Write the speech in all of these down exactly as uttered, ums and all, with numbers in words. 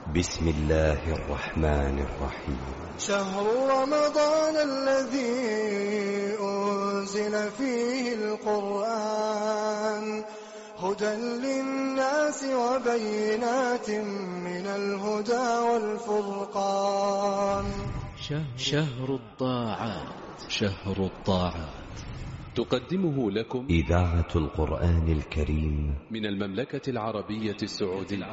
بسم الله الرحمن الرحيم. شهر رمضان الذي أنزل فيه القرآن هدى للناس وبينات من الهدى والفرقان. شهر الطاعات. شهر الطاعات تقدمه لكم إذاعة القرآن الكريم من المملكة العربية السعودية.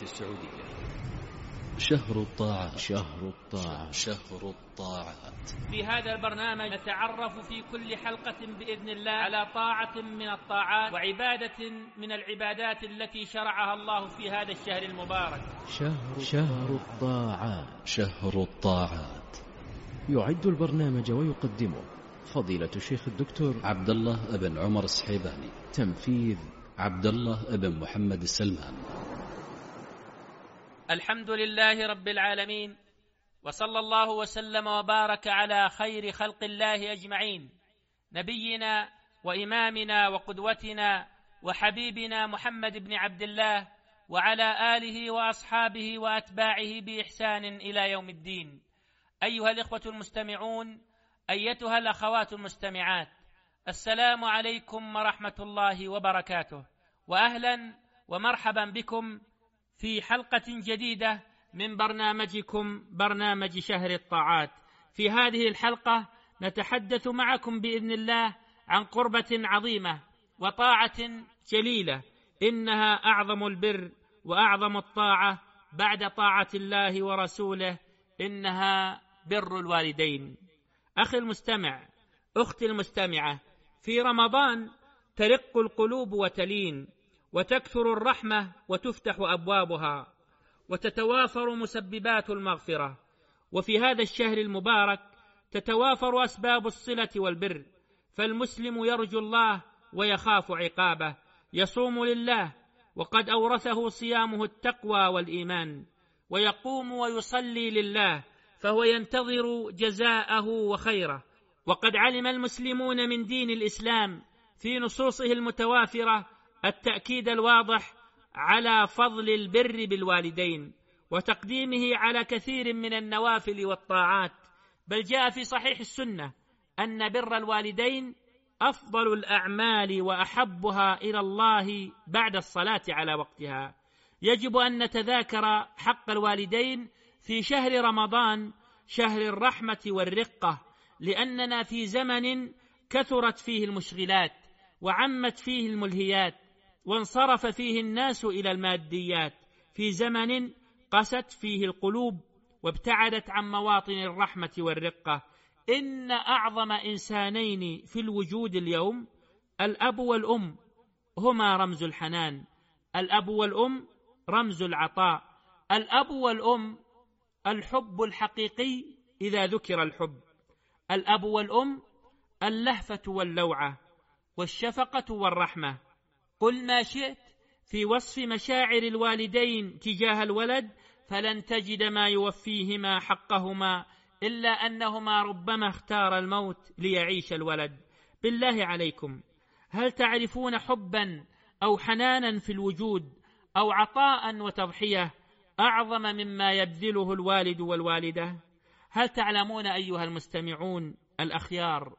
شهر الطاعات. شهر الطاعات. شهر الطاعات. في هذا البرنامج نتعرف في كل حلقة بإذن الله على طاعة من الطاعات وعبادة من العبادات التي شرعها الله في هذا الشهر المبارك. شهر شهر الطاعات. شهر الطاعات يعد البرنامج ويقدمه فضيلة الشيخ الدكتور عبد الله بن عمر الصحيباني. تنفيذ عبد الله بن محمد السلمان. الحمد لله رب العالمين، وصلى الله وسلم وبارك على خير خلق الله أجمعين، نبينا وإمامنا وقدوتنا وحبيبنا محمد بن عبد الله وعلى آله وأصحابه وأتباعه بإحسان إلى يوم الدين. أيها الإخوة المستمعون، أيتها الأخوات المستمعات، السلام عليكم ورحمة الله وبركاته، وأهلا ومرحبا بكم في حلقة جديدة من برنامجكم برنامج شهر الطاعات. في هذه الحلقة نتحدث معكم بإذن الله عن قربة عظيمة وطاعة جليلة، إنها أعظم البر وأعظم الطاعة بعد طاعة الله ورسوله، إنها بر الوالدين. أخي المستمع، أختي المستمعة، في رمضان ترق القلوب وتلين، وتكثر الرحمة وتفتح أبوابها، وتتوافر مسببات المغفرة. وفي هذا الشهر المبارك تتوافر أسباب الصلة والبر، فالمسلم يرجو الله ويخاف عقابه، يصوم لله وقد أورثه صيامه التقوى والإيمان، ويقوم ويصلي لله فهو ينتظر جزاءه وخيره. وقد علم المسلمون من دين الإسلام في نصوصه المتوافرة التأكيد الواضح على فضل البر بالوالدين وتقديمه على كثير من النوافل والطاعات، بل جاء في صحيح السنة أن بر الوالدين أفضل الأعمال وأحبها إلى الله بعد الصلاة على وقتها. يجب أن نتذاكر حق الوالدين في شهر رمضان، شهر الرحمة والرقة، لأننا في زمن كثرت فيه المشغلات وعمت فيه الملهيات وانصرف فيه الناس إلى الماديات، في زمن قست فيه القلوب وابتعدت عن مواطن الرحمة والرقة. إن أعظم إنسانين في الوجود اليوم الأب والأم، هما رمز الحنان. الأب والأم رمز العطاء. الأب والأم الحب الحقيقي إذا ذكر الحب. الأب والأم اللهفة واللوعة والشفقة والرحمة. قل ما شئت في وصف مشاعر الوالدين تجاه الولد فلن تجد ما يوفيهما حقهما، إلا أنهما ربما اختار الموت ليعيش الولد. بالله عليكم، هل تعرفون حبا أو حنانا في الوجود أو عطاء وتضحية أعظم مما يبذله الوالد والوالدة؟ هل تعلمون أيها المستمعون الأخيار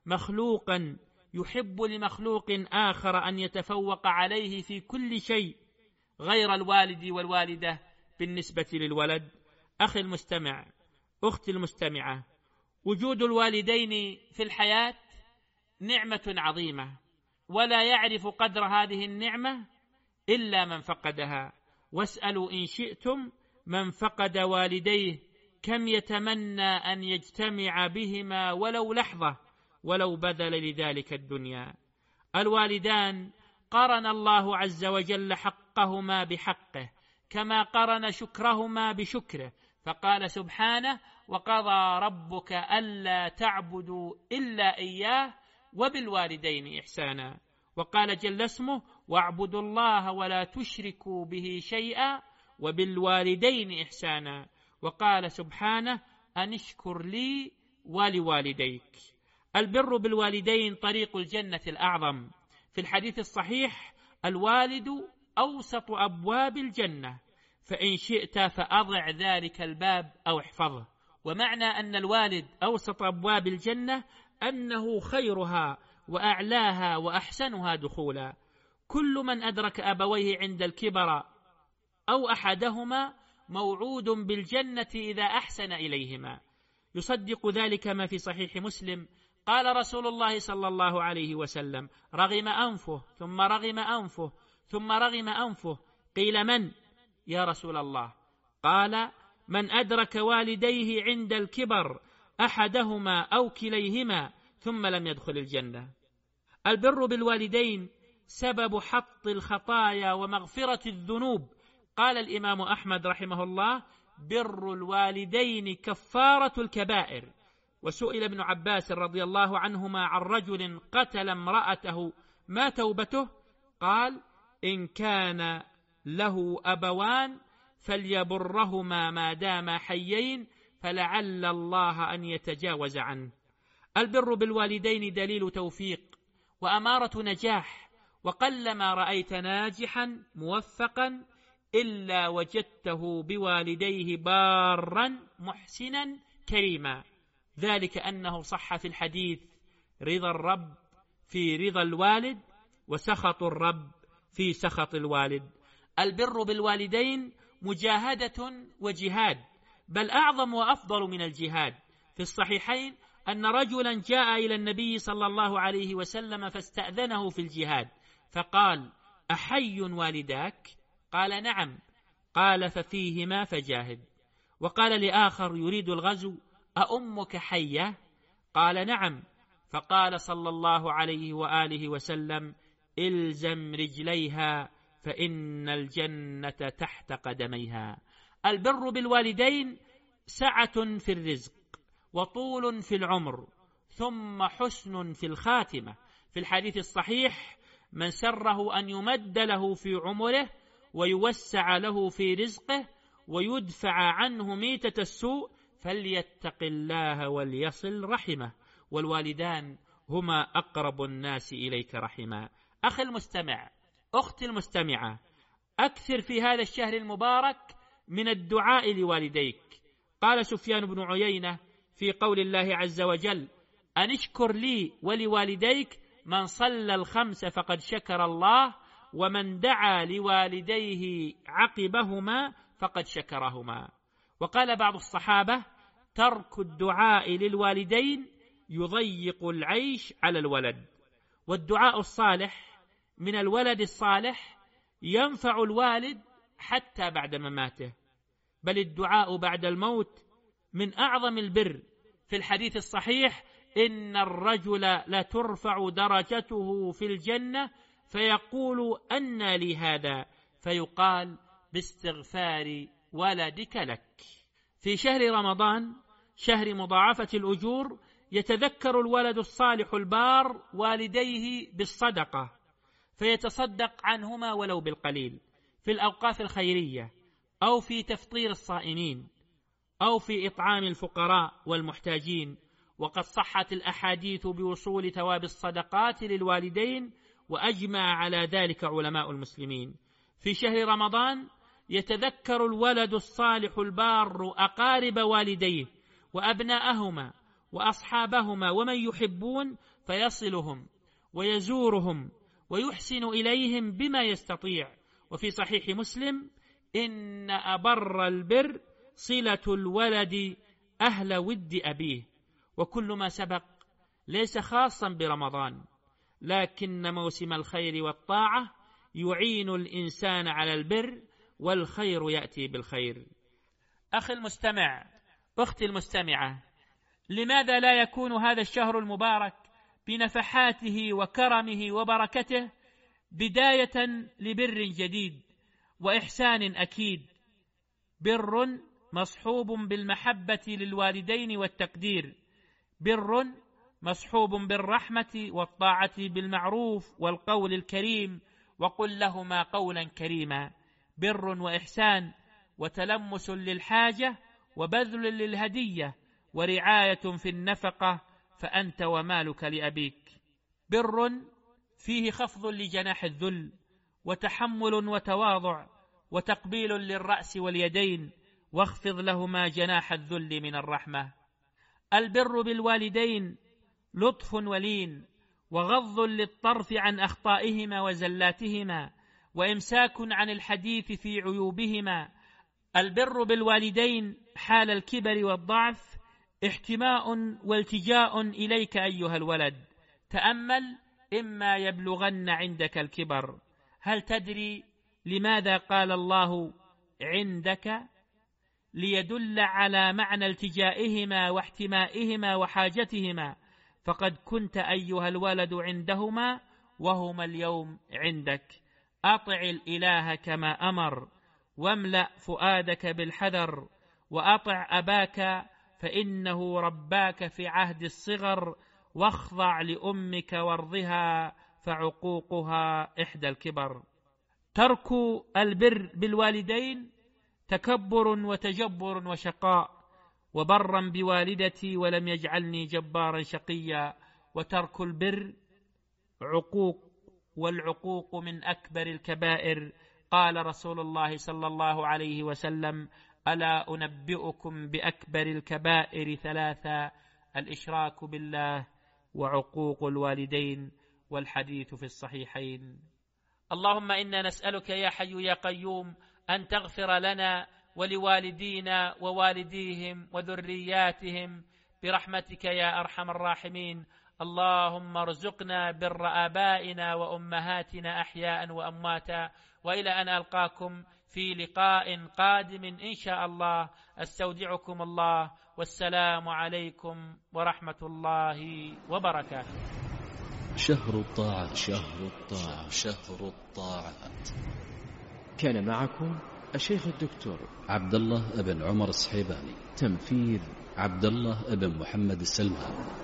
مخلوقا يحب لمخلوق آخر أن يتفوق عليه في كل شيء غير الوالد والوالدة بالنسبة للولد؟ أخي المستمع، أختي المستمعة، وجود الوالدين في الحياة نعمة عظيمة، ولا يعرف قدر هذه النعمة إلا من فقدها. واسألوا إن شئتم من فقد والديه كم يتمنى أن يجتمع بهما ولو لحظة، ولو بذل لذلك الدنيا. الوالدان قرن الله عز وجل حقهما بحقه، كما قرن شكرهما بشكره، فقال سبحانه: وقضى ربك ألا تعبدوا إلا إياه وبالوالدين إحسانا. وقال جل اسمه: واعبدوا الله ولا تشركوا به شيئا وبالوالدين إحسانا. وقال سبحانه: أن اشكر لي ولوالديك. البر بالوالدين طريق الجنة الأعظم. في الحديث الصحيح: الوالد أوسط أبواب الجنة، فإن شئت فأضع ذلك الباب أو احفظه. ومعنى أن الوالد أوسط أبواب الجنة أنه خيرها وأعلاها وأحسنها دخولا. كل من أدرك أبويه عند الكبر أو أحدهما موعود بالجنة إذا أحسن إليهما. يصدق ذلك ما في صحيح مسلم، قال رسول الله صلى الله عليه وسلم: رغم أنفه ثم رغم أنفه ثم رغم أنفه. قيل: من يا رسول الله؟ قال: من أدرك والديه عند الكبر أحدهما أو كليهما ثم لم يدخل الجنة. البر بالوالدين سبب حط الخطايا ومغفرة الذنوب. قال الإمام أحمد رحمه الله: بر الوالدين كفارة الكبائر. وسئل ابن عباس رضي الله عنهما عن رجل قتل امرأته ما توبته؟ قال: إن كان له أبوان فليبرهما ما داما حيين فلعل الله أن يتجاوز عنه. البر بالوالدين دليل توفيق وأمارة نجاح، وقلما رأيت ناجحا موفقا إلا وجدته بوالديه بارا محسنا كريما. ذلك أنه صح في الحديث: رضا الرب في رضا الوالد وسخط الرب في سخط الوالد. البر بالوالدين مجاهدة وجهاد، بل أعظم وأفضل من الجهاد. في الصحيحين أن رجلا جاء إلى النبي صلى الله عليه وسلم فاستأذنه في الجهاد، فقال: أحي والداك؟ قال: نعم. قال: ففيهما فجاهد. وقال لآخر يريد الغزو: أأمك حية؟ قال: نعم. فقال صلى الله عليه وآله وسلم: إلزم رجليها فإن الجنة تحت قدميها. البر بالوالدين سعة في الرزق وطول في العمر ثم حسن في الخاتمة. في الحديث الصحيح: من سره أن يمد له في عمره ويوسع له في رزقه ويدفع عنه ميتة السوء فليتق الله وليصل رحمه، والوالدان هما أقرب الناس إليك رحما. أخي المستمع، أختي المستمعة، أكثر في هذا الشهر المبارك من الدعاء لوالديك. قال سفيان بن عيينة في قول الله عز وجل: أن اشكر لي ولوالديك، من صلى الخمس فقد شكر الله، ومن دعا لوالديه عقبهما فقد شكرهما. وقال بعض الصحابة: ترك الدعاء للوالدين يضيق العيش على الولد. والدعاء الصالح من الولد الصالح ينفع الوالد حتى بعد مماته، بل الدعاء بعد الموت من أعظم البر. في الحديث الصحيح: إن الرجل لترفع درجته في الجنة فيقول: أنى لي هذا؟ فيقال: باستغفار ولدك لك. في شهر رمضان، شهر مضاعفة الأجور، يتذكر الولد الصالح البار والديه بالصدقة فيتصدق عنهما ولو بالقليل، في الأوقاف الخيرية أو في تفطير الصائمين أو في إطعام الفقراء والمحتاجين. وقد صحت الأحاديث بوصول ثواب الصدقات للوالدين، وأجمع على ذلك علماء المسلمين. في شهر رمضان يتذكر الولد الصالح البار أقارب والديه وأبناءهما وأصحابهما ومن يحبون، فيصلهم ويزورهم ويحسن إليهم بما يستطيع. وفي صحيح مسلم: إن أبر البر صلة الولد أهل ود أبيه. وكل ما سبق ليس خاصا برمضان، لكن موسم الخير والطاعة يعين الإنسان على البر، والخير يأتي بالخير. أخي المستمع، أختي المستمعة، لماذا لا يكون هذا الشهر المبارك بنفحاته وكرمه وبركته بداية لبر جديد وإحسان أكيد؟ بر مصحوب بالمحبة للوالدين والتقدير، بر مصحوب بالرحمة والطاعة بالمعروف والقول الكريم، وقل لهما قولا كريما. بر وإحسان وتلمس للحاجة وبذل للهدية ورعاية في النفقة، فأنت ومالك لأبيك. بر فيه خفض لجناح الذل وتحمل وتواضع وتقبيل للرأس واليدين، واخفض لهما جناح الذل من الرحمة. البر بالوالدين لطف ولين، وغض للطرف عن أخطائهما وزلاتهما، وإمساك عن الحديث في عيوبهما. البر بالوالدين حال الكبر والضعف احتماء والتجاء إليك أيها الولد. تأمل إما يبلغن عندك الكبر. هل تدري لماذا قال الله عندك؟ ليدل على معنى التجائهما واحتمائهما وحاجتهما، فقد كنت أيها الولد عندهما وهما اليوم عندك. أطع الإله كما أمر، واملأ فؤادك بالحذر، وأطع أباك فإنه رباك في عهد الصغر، واخضع لأمك وارضها فعقوقها إحدى الكبر. ترك البر بالوالدين تكبر وتجبر وشقاء، وبرا بوالدتي ولم يجعلني جبارا شقيا. وترك البر عقوق، والعقوق من أكبر الكبائر. قال رسول الله صلى الله عليه وسلم: ألا أنبئكم بأكبر الكبائر ثلاثة: الإشراك بالله، وعقوق الوالدين، والحديث في الصحيحين. اللهم إنا نسألك يا حي يا قيوم أن تغفر لنا ولوالدينا ووالديهم وذرياتهم برحمتك يا أرحم الراحمين. اللهم ارزقنا بر آبائنا وأمهاتنا أحياء وأمواتا، وإلى أن ألقاكم في لقاء قادم إن شاء الله، أستودعكم الله، والسلام عليكم ورحمة الله وبركاته. شهر الطاعة، شهر الطاعة، شهر الطاعات. كان معكم الشيخ الدكتور عبد الله بن عمر السحيباني، تنفيذ عبد الله بن محمد السلمان.